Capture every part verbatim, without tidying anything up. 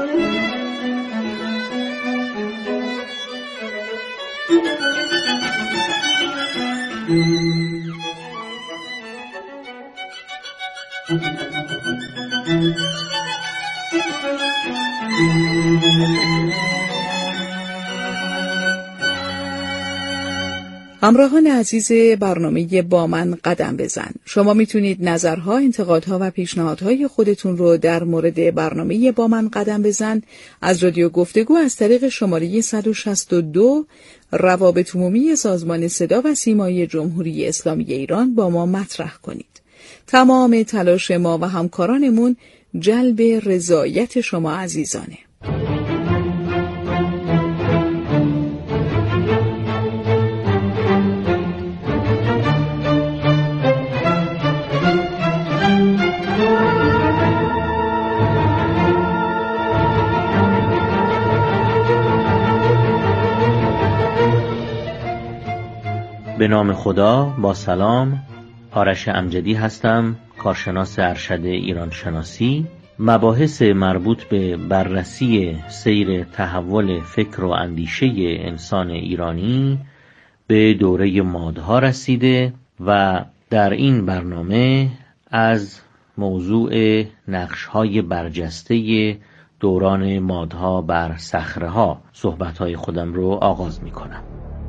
همراهان عزیز برنامه با من قدم بزن، شما میتونید نظرها، انتقادها و پیشنهادهای خودتون رو در مورد برنامه با من قدم بزن از رادیو گفتگو از طریق شماره صد و شصت و دو روابط عمومی سازمان صدا و سیمای جمهوری اسلامی ایران با ما مطرح کنید. تمام تلاش ما و همکارانمون جلب رضایت شما عزیزانه. به نام خدا، با سلام. آرش امجدی هستم، کارشناس ارشد ایران شناسی. مباحث مربوط به بررسی سیر تحول فکر و اندیشه انسان ایرانی به دوره مادها رسیده و در این برنامه از موضوع نقش‌های برجسته دوران مادها بر صخره‌ها صحبت‌های خودم رو آغاز می‌کنم.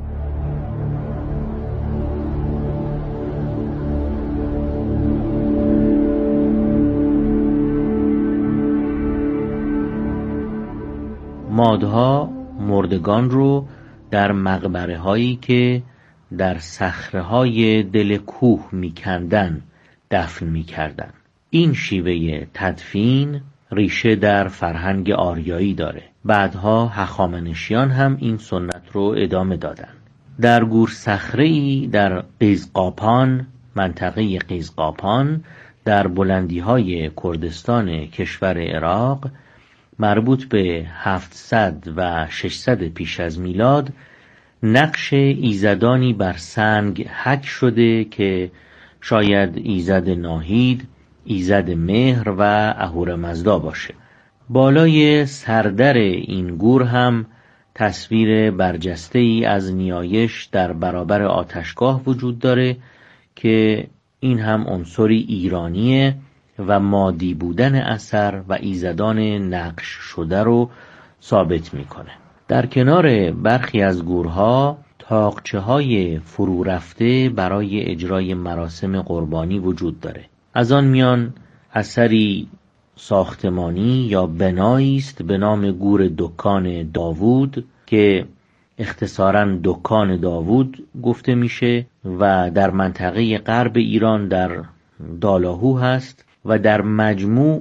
مادها مردگان رو در مقبره هایی که در صخره های دل کوه میکندن دفن میکردن. این شیوه تدفین ریشه در فرهنگ آریایی داره. بعدها هخامنشیان هم این سنت رو ادامه دادن. در گور صخره‌ای در قیزقاپان، منطقه قیزقاپان در بلندی های کردستان کشور عراق، مربوط به هفتصد و ششصد پیش از میلاد، نقش ایزدانی بر سنگ حک شده که شاید ایزد ناهید، ایزد مهر و اهورامزدا باشه. بالای سردر این گور هم تصویر برجسته ای از نیایش در برابر آتشگاه وجود داره که این هم عنصری ایرانیه و مادی بودن اثر و ایزدان نقش شده رو ثابت میکنه. در کنار برخی از گورها طاقچه های فرو رفته برای اجرای مراسم قربانی وجود داره. از آن میان اثری ساختمانی یا بنایی است به نام گور دکان داوود که اختصاراً دکان داوود گفته میشه و در منطقه غرب ایران در دالاهو هست و در مجموع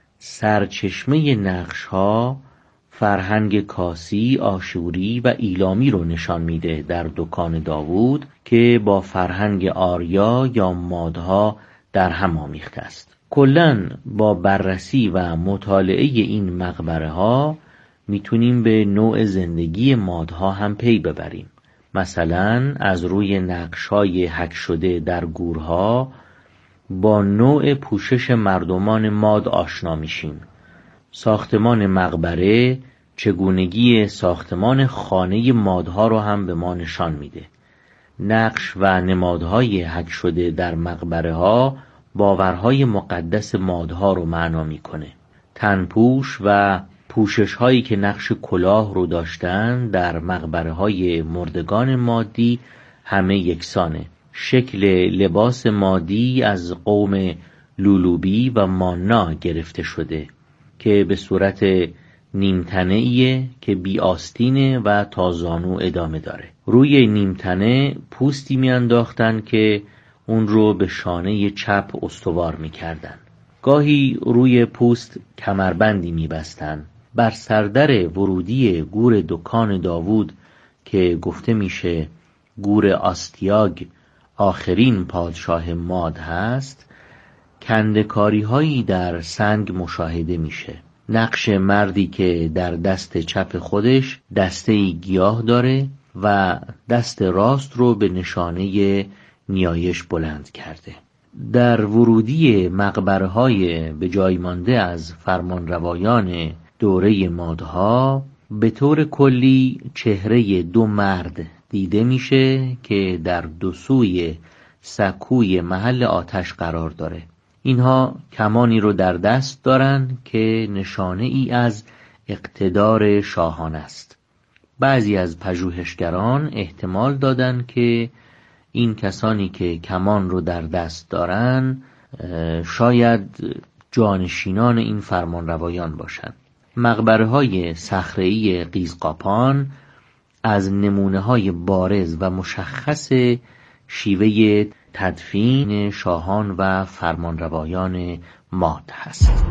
سرچشمه نقش‌ها فرهنگ کاسی، آشوری و ایلامی رو نشان میده در دکان داوود که با فرهنگ آریا یا مادها در هم آمیخته است. کلاً با بررسی و مطالعه این مقبره ها میتونیم به نوع زندگی مادها هم پی ببریم. مثلا از روی نقش‌های حک شده در گورها با نوع پوشش مردمان ماد آشنا میشیم. ساختمان مقبره چگونگی ساختمان خانه مادها رو هم به ما نشان میده. نقش و نمادهای حک شده در مقبره ها باورهای مقدس مادها رو معنا میکنه. تنپوش و پوشش هایی که نقش کلاه رو داشتن در مقبره های مردگان مادی همه یکسانه. شکل لباس مادی از قوم لولوبی و مانا گرفته شده که به صورت نیمتنه‌ایه که بی آستینه و تا زانو ادامه داره. روی نیمتنه پوستی می انداختن که اون رو به شانه چپ استوار می کردن. گاهی روی پوست کمربندی می بستن. بر سردر ورودی گور دکان داوود که گفته میشه گور آستیاگ آخرین پادشاه ماد هست، کندکاری هایی در سنگ مشاهده میشه. نقش مردی که در دست چپ خودش دسته گیاه داره و دست راست رو به نشانه نیایش بلند کرده. در ورودی مقبره های به جای مانده از فرمانروایان دوره مادها به طور کلی چهره دو مرد دیده میشه که در دو سوی سکوی محل آتش قرار داره. اینها کمانی رو در دست دارن که نشانه ای از اقتدار شاهان است. بعضی از پژوهشگران احتمال دادن که این کسانی که کمان رو در دست دارن شاید جانشینان این فرمانروایان باشند. مقبره‌های صخره‌ای قیزقاپان از نمونه‌های بارز و مشخص شیوه تدفین شاهان و فرمانروایان ماد هست.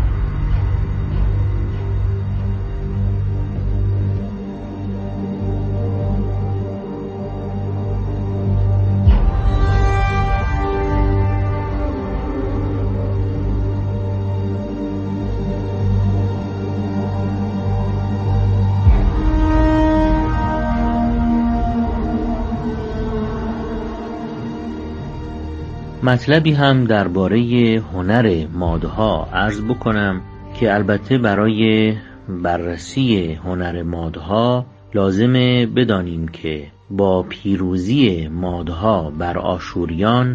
مطلبی هم درباره هنر مادها عرض بکنم که البته برای بررسی هنر مادها لازمه بدانیم که با پیروزی مادها بر آشوریان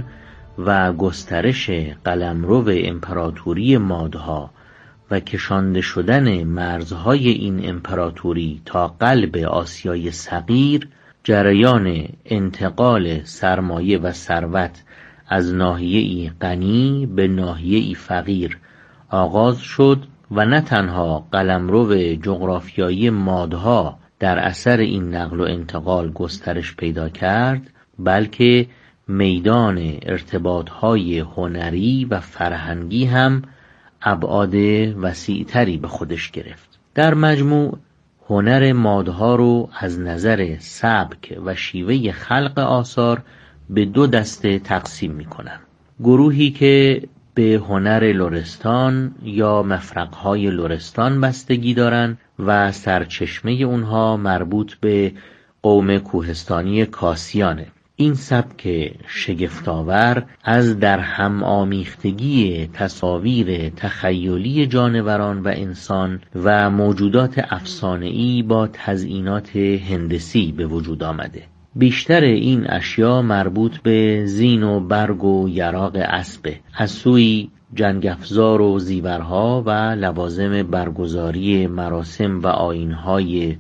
و گسترش قلمرو امپراتوری مادها و کشانده شدن مرزهای این امپراتوری تا قلب آسیای صغیر، جریان انتقال سرمایه و ثروت از ناحیه‌ای غنی به ناحیه‌ای فقیر آغاز شد و نه تنها قلمرو جغرافیایی مادها در اثر این نقل و انتقال گسترش پیدا کرد، بلکه میدان ارتباطهای هنری و فرهنگی هم ابعاد وسیع‌تری به خودش گرفت. در مجموع هنر مادها رو از نظر سبک و شیوه خلق آثار به دو دسته تقسیم می‌کنم. گروهی که به هنر لرستان یا مفرق‌های لرستان بستگی دارند و سرچشمه اونها مربوط به قوم کوهستانی کاسیانه. این سبک شگفت‌آور از در هم آمیختگی تصاویر تخیلی جانوران و انسان و موجودات افسانه‌ای با تزئینات هندسی به وجود آمده. بیشتر این اشیا مربوط به زین و برگ و یراق اسبه. از سوی جنگ افزار و زیورها و لوازم برگزاری مراسم و آیین‌های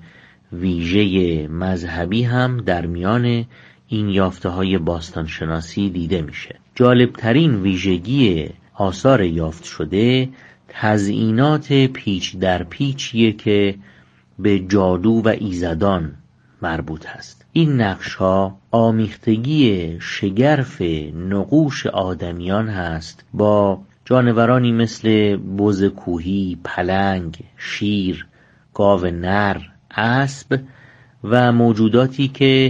ویژه مذهبی هم در میان این یافته‌های باستانشناسی دیده میشه. جالبترین ویژگی آثار یافت شده تزئینات پیچ در پیچیه که به جادو و ایزدان مربوط هست. این نقش‌ها آمیختگی شگرف نقوش آدمیان هست با جانورانی مثل بز کوهی، پلنگ، شیر، گاو نر، اسب و موجوداتی که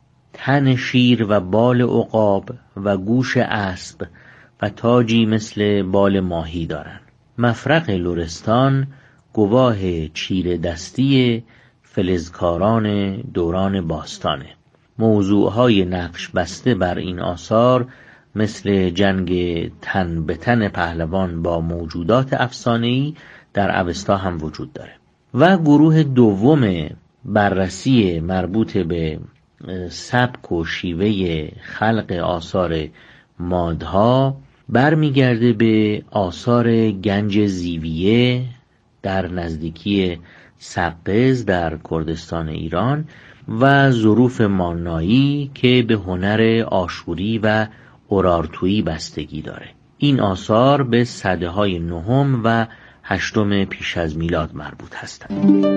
تن شیر و بال عقاب و گوش اسب و تاجی مثل بال ماهی دارند. مفرق لرستان گواه چیره دستی فلزکاران دوران باستانه. موضوعهای نقش بسته بر این آثار مثل جنگ تن به تن پهلوان با موجودات افسانه‌ای در اوستا هم وجود داره. و گروه دوم بررسی مربوط به سبک و شیوه خلق آثار مادها برمیگرده به آثار گنج زیویه در نزدیکی سقز در کردستان ایران و ظروف مانایی که به هنر آشوری و اورارتویی بستگی داره. این آثار به سده های نهم و هشتم پیش از میلاد مربوط هستند.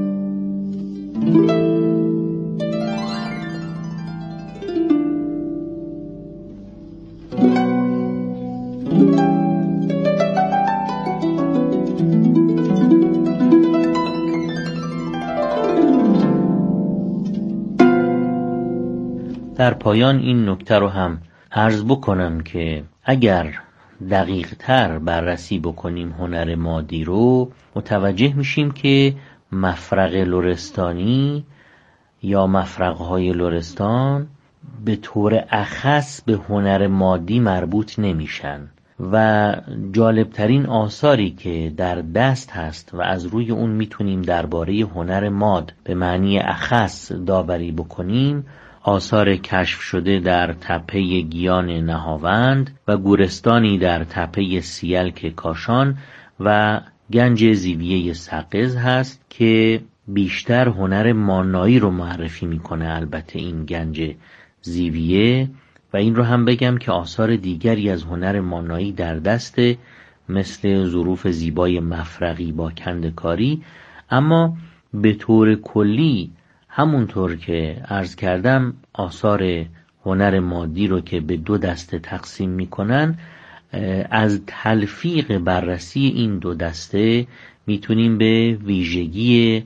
در پایان این نکته رو هم عرض بکنم که اگر دقیق تر بررسی بکنیم هنر مادی رو متوجه میشیم که مفرق لرستانی یا مفرق‌های لرستان به طور اخص به هنر مادی مربوط نمیشن، و جالبترین آثاری که در دست هست و از روی اون میتونیم درباره هنر ماد به معنی اخص داوری بکنیم، آثار کشف شده در تپه گیان نهاوند و گورستانی در تپه سیلک کاشان و گنج زیویه سقز هست که بیشتر هنر مانایی رو معرفی میکنه. البته این گنج زیویه، و این رو هم بگم که آثار دیگری از هنر مانایی در دست، مثل ظروف زیبای مفرقی با کندکاری، اما به طور کلی همونطور که عرض کردم آثار هنر مادی رو که به دو دسته تقسیم میکنن، از تلفیق بررسی این دو دسته میتونیم به ویژگی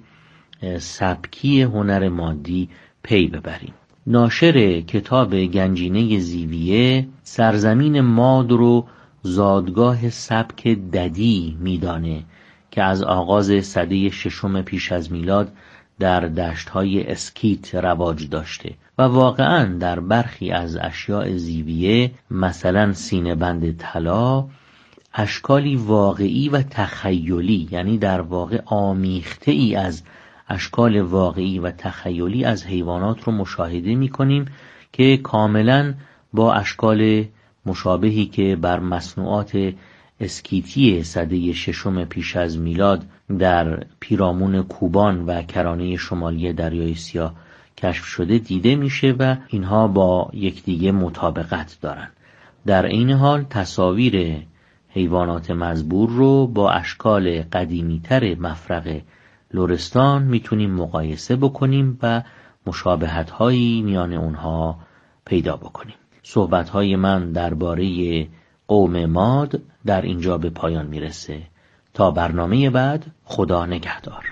سبکی هنر مادی پی ببریم. ناشر کتاب گنجینه زیویه سرزمین ماد رو زادگاه سبک ددی میدانه که از آغاز سده ششم پیش از میلاد در دشت‌های اسکیت رواج داشته و واقعاً در برخی از اشیاء زیویه، مثلا سینه بند طلا، اشکالی واقعی و تخیلی، یعنی در واقع آمیخته ای از اشکال واقعی و تخیلی از حیوانات رو مشاهده می کنیم که کاملاً با اشکال مشابهی که بر مصنوعات اسکیتی سده ششم پیش از میلاد در پیرامون کوبان و کرانه شمالی دریای سیاه کشف شده دیده میشه و اینها با یکدیگه مطابقت دارن. در این حال تصاویر حیوانات مزبور رو با اشکال قدیمی‌تر مفرق لرستان میتونیم مقایسه بکنیم و مشابهت‌هایی میان اونها پیدا بکنیم. صحبت‌های من درباره قوم ماد در اینجا به پایان میرسه. تا برنامه بعد، خدا نگهدار.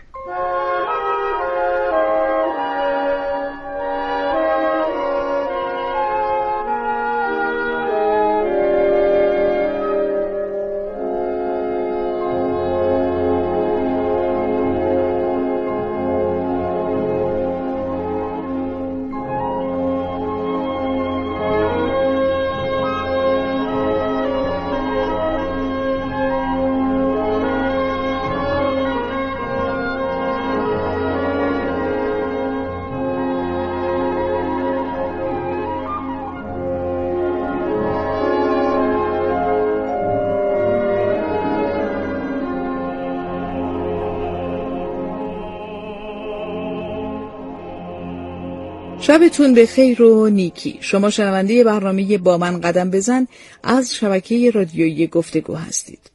شبتون به خیر و نیکی. شما شنونده برنامه با من قدم بزن از شبکه رادیویی گفتگو هستید.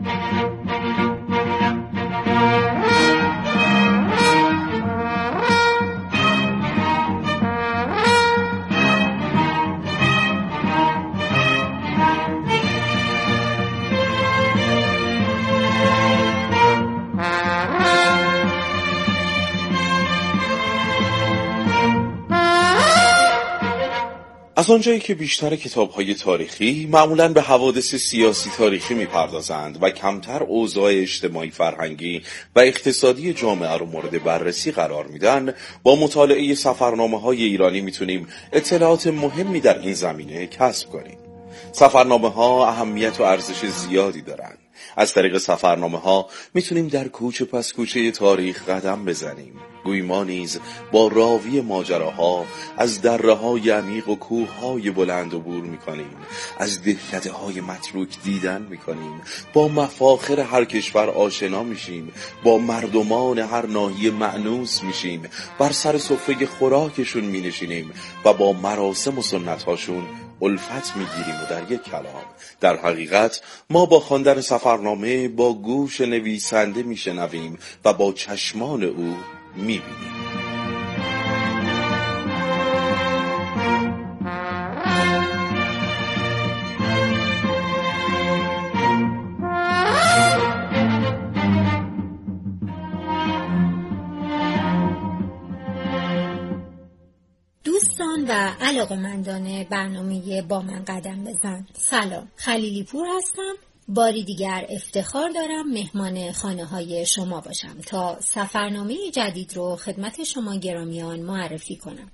از آنجایی که بیشتر کتاب‌های تاریخی معمولاً به حوادث سیاسی تاریخی می‌پردازند و کمتر اوضاع اجتماعی فرهنگی و اقتصادی جامعه رو مورد بررسی قرار میدن، با مطالعه سفرنامه‌های ایرانی میتونیم اطلاعات مهمی در این زمینه کسب کنیم. سفرنامه‌ها اهمیت و ارزش زیادی دارند. از طریق سفرنامه‌ها میتونیم در کوچه پس کوچه تاریخ قدم بزنیم. گویی ما نیز با راوی ماجراها از دره‌های عمیق و کوه‌های بلند عبور می‌کنیم، از دهکده‌های متروک دیدن می‌کنیم، با مفاخر هر کشور آشنا میشیم، با مردمان هر ناحیه مأنوس میشیم، بر سر سفره خوراکشون می‌نشینیم و با مراسم و سنت‌هاشون الفت میگیریم و در یک کلام در حقیقت ما با خواندن سفرنامه با گوش نویسنده میشنویم و با چشمان او میبینیم. دوستان و علاقه‌مندان برنامه با من قدم بزن، سلام، خلیلی پور هستم. باری دیگر افتخار دارم مهمان خانه های شما باشم تا سفرنامه جدید رو خدمت شما گرامیان معرفی کنم.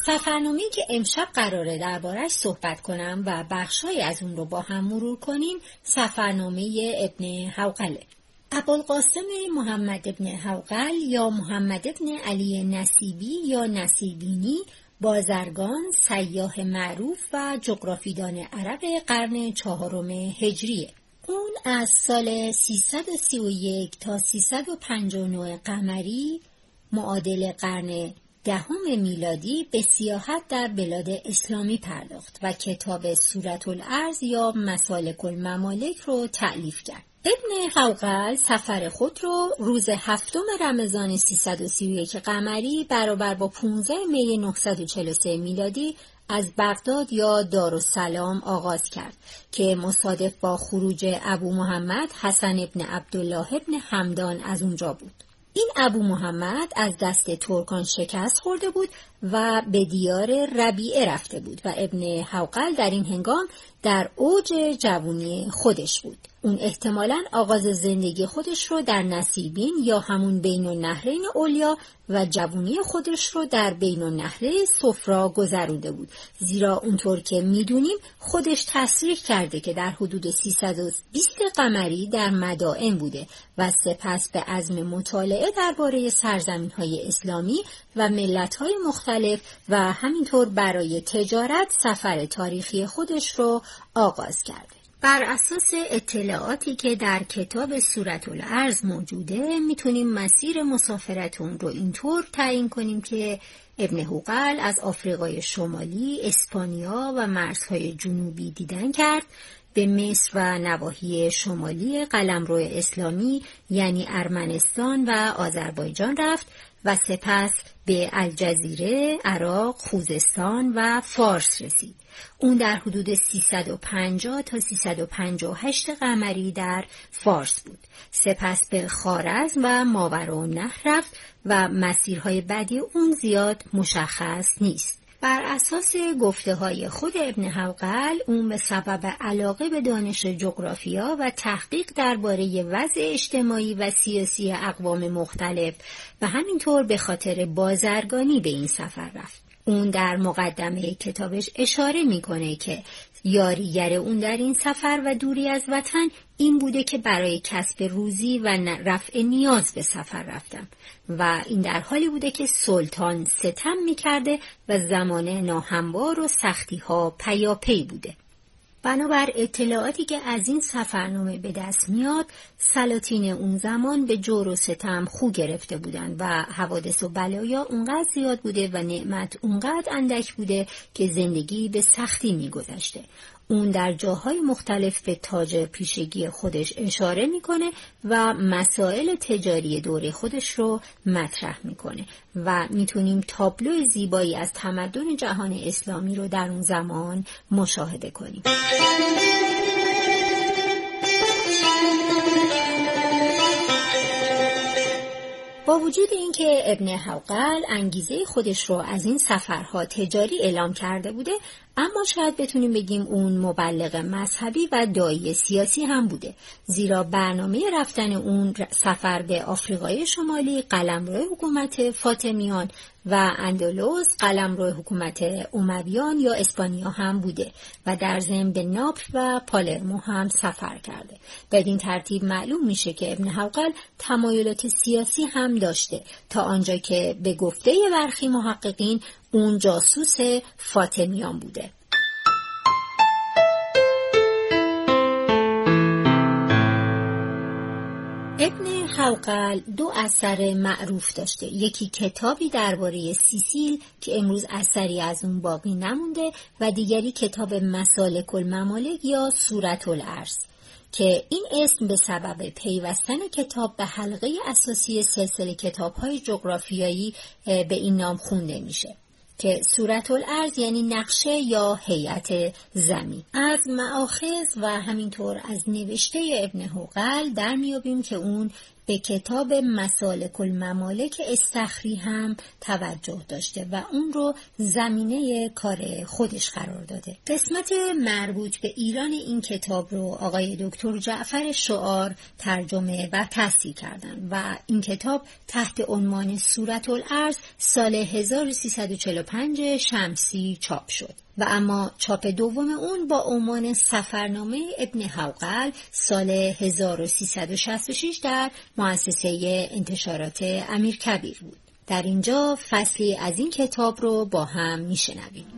سفرنامه‌ای که امشب قراره درباره‌اش صحبت کنم و بخش‌هایی از اون رو با هم مرور کنیم سفرنامه ابن حوقله. ابوالقاسم محمد ابن حوقل یا محمد ابن علی نصیبی یا نصیبینی، بازرگان، سیاح معروف و جغرافیدان عرب قرن چهارم هجریه. اون از سال سیصد و سی و یک تا سیصد و پنجاه و نه قمری معادل قرن دهم میلادی به سیاحت در بلاد اسلامی پرداخت و کتاب سورة الارض یا مسالک الممالک رو تألیف کرد. ابن حوقل سفر خود رو روز هفتم رمضان سیصد و سی و یک قمری برابر با پانزده می نهصد و چهل و سه میلادی از بغداد یا دارالسلام آغاز کرد که مصادف با خروج ابو محمد حسن ابن عبدالله ابن همدان از اونجا بود. این ابو محمد از دست ترکان شکست خورده بود و به دیار ربیعه رفته بود و ابن حوقل در این هنگام در اوج جوانی خودش بود. اون احتمالاً آغاز زندگی خودش رو در نصیبین یا همون بین النهرین علیا و جوانی خودش رو در بین النهرین صفرا گذرونده بود، زیرا اونطور که میدونیم خودش تصریح کرده که در حدود سیصد و بیست قمری در مدائن بوده و سپس به عزم مطالعه درباره سرزمین‌های اسلامی و ملت‌های مختلف و همینطور برای تجارت سفر تاریخی خودش رو آغاز کرده. بر اساس اطلاعاتی که در کتاب سورة الارض موجوده میتونیم مسیر مسافرتون رو اینطور تعیین کنیم که ابن حوقل از آفریقای شمالی، اسپانیا و مرزهای جنوبی دیدن کرد، به مصر و نواحی شمالی قلمرو اسلامی یعنی ارمنستان و آذربایجان رفت و سپس به الجزیره، عراق، خوزستان و فارس رسید. اون در حدود سیصد و پنجاه تا سیصد و پنجاه و هشت قمری در فارس بود. سپس به خوارزم و ماوراءالنهر رفت و مسیرهای بعدی اون زیاد مشخص نیست. بر اساس گفته های خود ابن حوقل اون به سبب علاقه به دانش جغرافیا و تحقیق درباره وضع اجتماعی و سیاسی اقوام مختلف و همینطور به خاطر بازرگانی به این سفر رفت. اون در مقدمه کتابش اشاره میکنه که یاریگر اون در این سفر و دوری از وطن این بوده که برای کسب روزی و رفع نیاز به سفر رفتم و این در حالی بوده که سلطان ستم میکرده و زمان ناهموار و سختی ها پیاپی بوده. بنابر اطلاعاتی که از این سفرنامه به دست میاد، سلاطین اون زمان به جور و ستم خو گرفته بودن و حوادث و بلایا اونقدر زیاد بوده و نعمت اونقدر اندک بوده که زندگی به سختی میگذشته. اون در جاهای مختلف به تاج پیشگی خودش اشاره میکنه و مسائل تجاری دوره خودش رو مطرح میکنه و میتونیم تابلو زیبایی از تمدن جهان اسلامی رو در اون زمان مشاهده کنیم. با وجود اینکه ابن حوقل انگیزه خودش رو از این سفرها تجاری اعلام کرده بوده، اما شاید بتونیم بگیم اون مبلغ مذهبی و داعی سیاسی هم بوده، زیرا برنامه رفتن اون سفر به آفریقای شمالی قلمرو حکومت فاطمیان و اندلس قلمرو حکومت امویان یا اسپانیا هم بوده و در ضمن به ناپل و پالرمو هم سفر کرده. بدین ترتیب معلوم میشه که ابن حوقل تمایلات سیاسی هم داشته، تا آنجا که به گفته برخی محققین اون جاسوس فاطمیان بوده. ابن حوقل دو اثر معروف داشته، یکی کتابی درباره سیسیل که امروز اثری از اون باقی نمونده و دیگری کتاب مسالک الممالک یا سورة الارض که این اسم به سبب پیوستن کتاب به حلقه اساسی سلسله کتاب‌های جغرافیایی به این نام خونده میشه که سورة الارض یعنی نقشه یا هیئت زمین. از مآخذ و همینطور از نوشته ابن حوقل در میابیم که اون به کتاب مسالک الممالک استخری هم توجه داشته و اون رو زمینه کار خودش قرار داده. قسمت مربوط به ایران این کتاب رو آقای دکتر جعفر شعار ترجمه و تصحیح کردن و این کتاب تحت عنوان سورة الارض سال هزار و سیصد و چهل و پنج شمسی چاپ شد و اما چاپ دوم اون با عنوان سفرنامه ابن حوقل سال هزار و سیصد و شصت و شش در مؤسسه انتشارات امیرکبیر بود. در اینجا فصلی از این کتاب رو با هم میشنویم.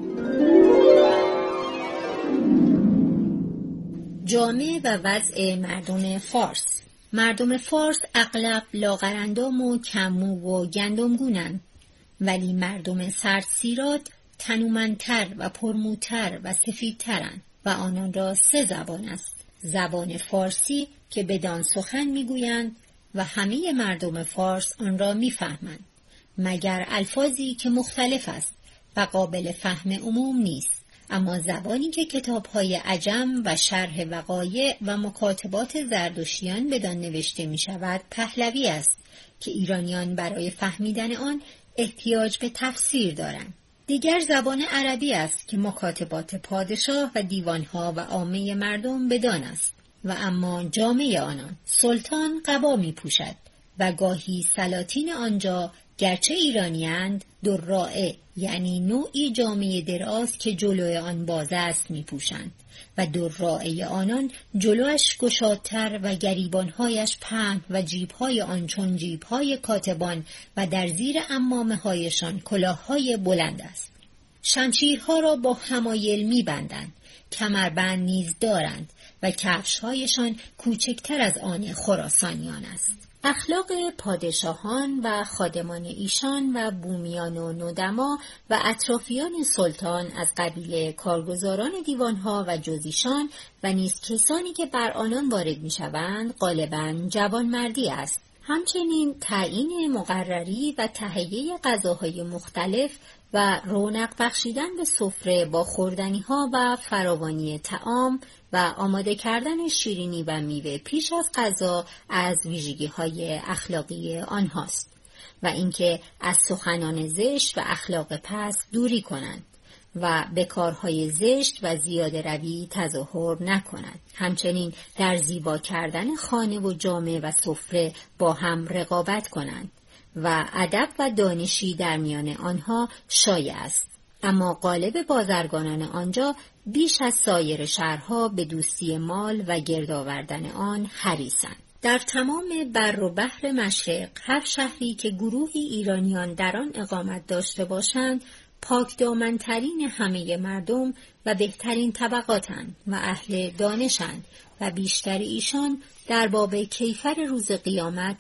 جامعه و وضع مردم فارس. مردم فارس اغلب لاغرندام و کم‌مو و گندمگونن، ولی مردم سردسیرات تنومندتر و پرموتر و سفیدترن و آنان را سه زبان است. زبان فارسی که بدان سخن میگویند و همه مردم فارس آن را میفهمند، مگر الفاظی که مختلف است و قابل فهم عموم نیست. اما زبانی که کتاب‌های عجم و شرح وقایع و مکاتبات زردشتیان بدان نوشته می شود پهلوی است که ایرانیان برای فهمیدن آن احتیاج به تفسیر دارند. دیگر زبان عربی است که مکاتبات پادشاه و دیوانها و عامه مردم بدان است و اما جامعه آنان. سلطان قبا می پوشد و گاهی سلاطین آنجا گرچه ایرانیند دراعه، یعنی نوعی جامعه دراز که جلوی آن باز است می پوشند و دراعه آنان جلوش گشادتر و گریبانهایش پهن و جیبهای آن چون جیبهای کاتبان و در زیر عمامه هایشان کلاههای بلند است. شمشیرها را با حمایل می بندند، کمربند نیز دارند و کفشهایشان کوچکتر از آن خراسانیان است. اخلاق پادشاهان و خادمان ایشان و بومیان و ندما و اطرافیان سلطان از قبیل کارگزاران دیوانها و جزیشان و نیز کسانی که بر آنان وارد می شوند غالباً جوانمردی است. همچنین تعیین مقرری و تهیه غذاهای مختلف و رونق بخشیدن به سفره با خوردنی‌ها و فراوانی طعام و آماده کردن شیرینی و میوه پیش از غذا از ویژگی‌های اخلاقی آنهاست و اینکه از سخنان زشت و اخلاق پست دوری کنند و به کارهای زشت و زیاده روی تظاهر نکنند. همچنین در زیبا کردن خانه و جامه و سفره با هم رقابت کنند و ادب و دانشی در میان آنها شایع است. اما غالب بازرگانان آنجا بیش از سایر شهرها به دوستی مال و گرد آوردن آن حریصند. در تمام بر و بحر مشرق هر شهری که گروهی ایرانیان در آن اقامت داشته باشند پاکدامن‌ترین همه مردم و بهترین طبقاتند و اهل دانشند و بیشتر ایشان در باب کیفر روز قیامت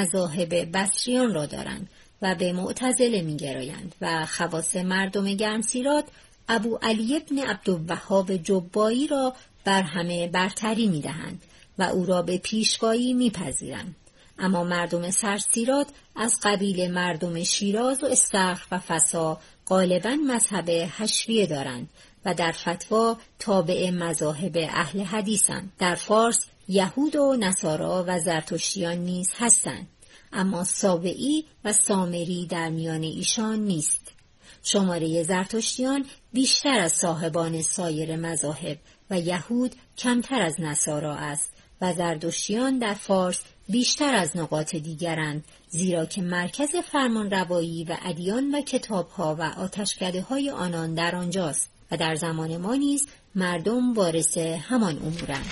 مذاهب بصریان را دارند و به معتزله می‌گرایند و خواص مردم گرمسیرات ابو علی ابن عبدالوهاب جبایی را بر همه برتری می‌دهند و او را به پیشوایی می‌پذیرند. اما مردم سرسیرات از قبیل مردم شیراز و استخر و فسا غالباً مذهب حشویه دارند و در فتوا تابع مذاهب اهل حدیثند. در فارس یهود و نصارا و زرتشتیان نیز هستند، اما سابعی و سامری در میان ایشان نیست. شماره زرتشتیان بیشتر از صاحبان سایر مذاهب و یهود کمتر از نصارا است و زرتشتیان در فارس بیشتر از نقاط دیگرند، زیرا که مرکز فرمانروایی و ادیان و کتابها و آتشکده‌های آنان در آنجاست و در زمان ما نیز مردم وارث همان امورند.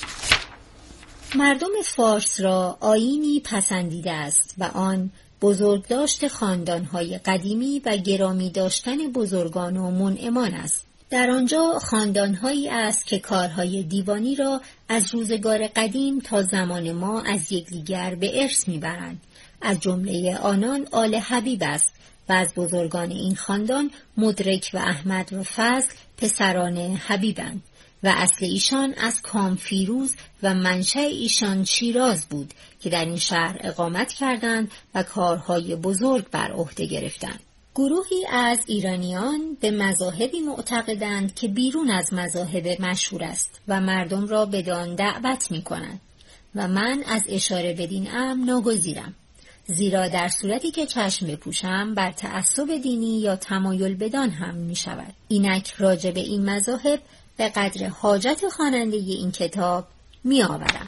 مردم فارس را آیینی پسندیده است و آن بزرگداشت خاندان‌های قدیمی و گرامی داشتن بزرگان و منعمان است. در آنجا خاندان‌هایی است که کارهای دیوانی را از روزگار قدیم تا زمان ما از یکدیگر به ارث می‌برند. از جمله آنان آل حبیب است و از بزرگان این خاندان مدرک و احمد و فضل پسران حبیبند و اصل ایشان از کام فیروز و منشأ ایشان شیراز بود که در این شهر اقامت کردند و کارهای بزرگ بر عهده گرفتند. گروهی از ایرانیان به مذاهبی معتقدند که بیرون از مذاهب مشهور است و مردم را بدان دعوت می کنند و من از اشاره بدین امر ناگزیرم، زیرا در صورتی که چشم بپوشم بر تعصب دینی یا تمایل بدان هم می شود. اینک راجع به این مذاهب به قدر حاجت خواننده این کتاب می آورم.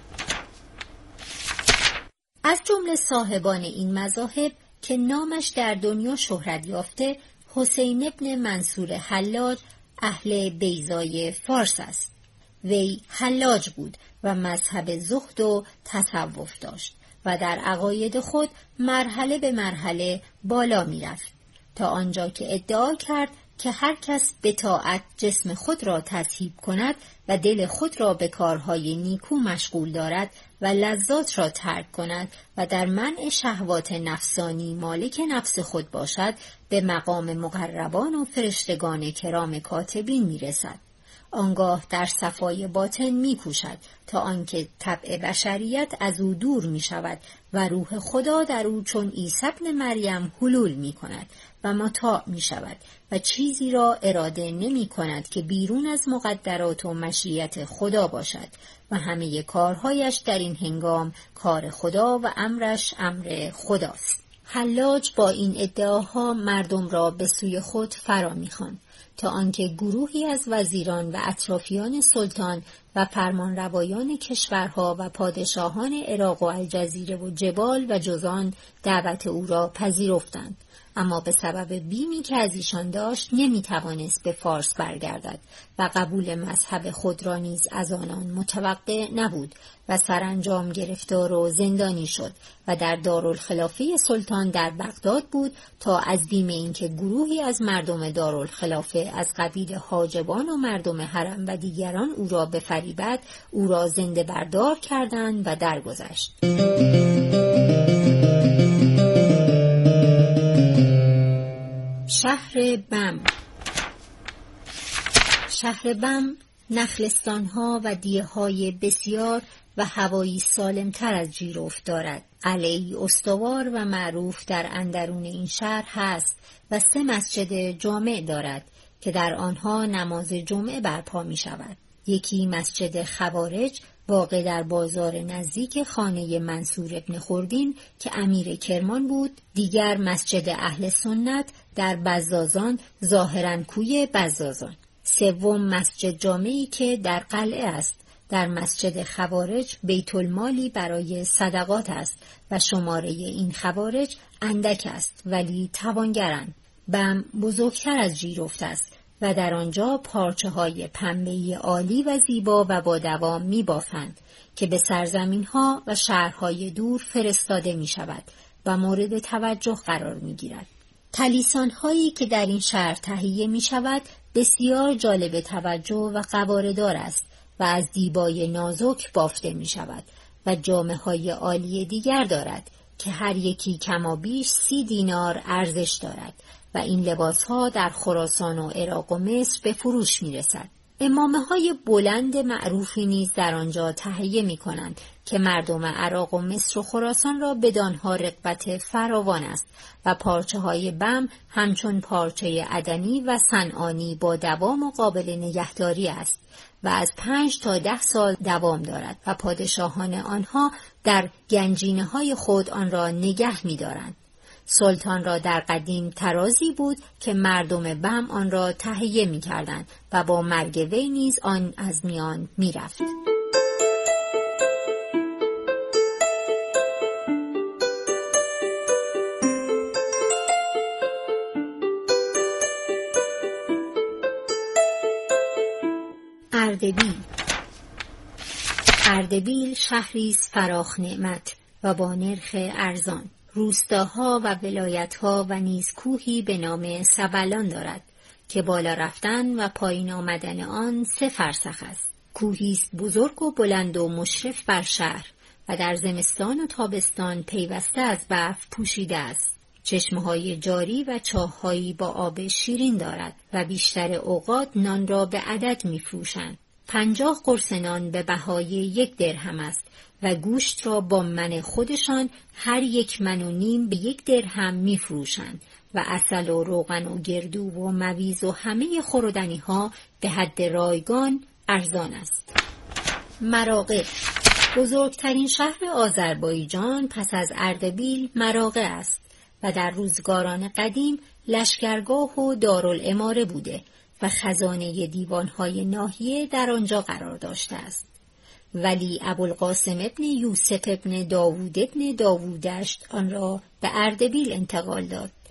از جمله صاحبان این مذاهب که نامش در دنیا شهرت یافته، حسین ابن منصور حلاج اهل بیضای فارس است. وی حلاج بود و مذهب زهد و تصوف داشت و در عقاید خود مرحله به مرحله بالا می رفت تا آنجا که ادعا کرد که هر کس به طاعت جسم خود را تذهیب کند و دل خود را به کارهای نیکو مشغول دارد و لذات را ترک کند و در منع شهوات نفسانی مالک نفس خود باشد، به مقام مقربان و فرشتگان کرام کاتبین می رسد. آنگاه در صفای باطن می کوشد تا آنکه طبع بشریت از او دور می شود و روح خدا در او چون عیسی ابن مریم حلول می کند و مطاع می شود و چیزی را اراده نمی کند که بیرون از مقدرات و مشیت خدا باشد و همه کارهایش در این هنگام کار خدا و امرش امر خداست. حلاج با این ادعاها مردم را به سوی خود فرا می خواند تا آنکه گروهی از وزیران و اطرافیان سلطان و فرمانروایان کشورها و پادشاهان عراق و الجزیره و جبال و جزان دعوت او را پذیرفتند، اما به سبب بیمی که از ایشان داشت نمی توانست به فارس برگردد و قبول مذهب خود را نیز از آنان متوقع نبود و سرانجام گرفتار و زندانی شد و در دارالخلافه سلطان در بغداد بود تا از بیم اینکه گروهی از مردم دارالخلافه از قبیل حاجبان و مردم حرم و دیگران او را بفریبد، او را زنده بردار کردند و درگذشت. شهر بم. شهر بم نخلستانها و دیه‌های بسیار و هوایی سالمتر از جیروف دارد. علیه استوار و معروف در اندرون این شهر هست و سه مسجد جامع دارد که در آنها نماز جمعه برپا می شود. یکی مسجد خوارج واقع در بازار نزدیک خانه منصور ابن خردین که امیر کرمان بود، دیگر مسجد اهل سنت در بزازان ظاهراً کوی بزازان، سوم مسجد جامعی که در قلعه است. در مسجد خوارج بیت المالی برای صدقات است و شماره این خوارج اندک است ولی توانگرند. بم بزرگتر از جیروفت است و در آنجا پارچه های پنبه‌ای عالی و زیبا و با دوام می بافند که به سرزمین ها و شهرهای دور فرستاده می شود و مورد توجه قرار می گیرد. تلیسان هایی که در این شهر تهیه می شود بسیار جالب توجه و قواره‌دار است و از دیبای نازک بافته می شود و جامه های عالی دیگر دارد که هر یکی کمابیش سی دینار ارزش دارد و این لباس ها در خراسان و عراق و مصر به فروش می رسد. امامه های بلند معروفی نیز در آنجا تهیه می کنند که مردم عراق و مصر و خراسان را بدانها رغبت فراوان است و پارچه های بم همچون پارچه عدنی و صنعانی با دوام و قابل نگهداری است و از پنج تا ده سال دوام دارد و پادشاهان آنها در گنجینه های خود آن را نگه می دارند. سلطان را در قدیم ترازی بود که مردم بم آن را تهیه می کردند و با مرگ وی نیز آن از میان می رفت. اردبیل. اردبیل شهری است فراخ نعمت و با نرخ ارزان. روستاها و ولایتها و نیز کوهی به نام سبلان دارد که بالا رفتن و پایین آمدن آن سه فرسخ است. کوهی است بزرگ و بلند و مشرف بر شهر و در زمستان و تابستان پیوسته از برف پوشیده است. چشمه‌های جاری و چاه‌هایی با آب شیرین دارد و بیشتر اوقات نان را به عدد می‌فروشند. پنجاه قرص نان به بهای یک درهم است و گوشت را با من خودشان هر یک من و نیم به یک درهم می‌فروشند و عسل و روغن و گردو و مویز و همه خوردنی‌ها به حد رایگان ارزان است. مراغب. بزرگترین شهر آذربایجان پس از اردبیل مراغه است و در روزگاران قدیم لشکرگاه و دارالاماره بوده و خزانه دیوانهای ناحیه در آنجا قرار داشته است. ولی ابوالقاسم ابن یوسف ابن داوود ابن داوودشت آن را به اردبیل انتقال داد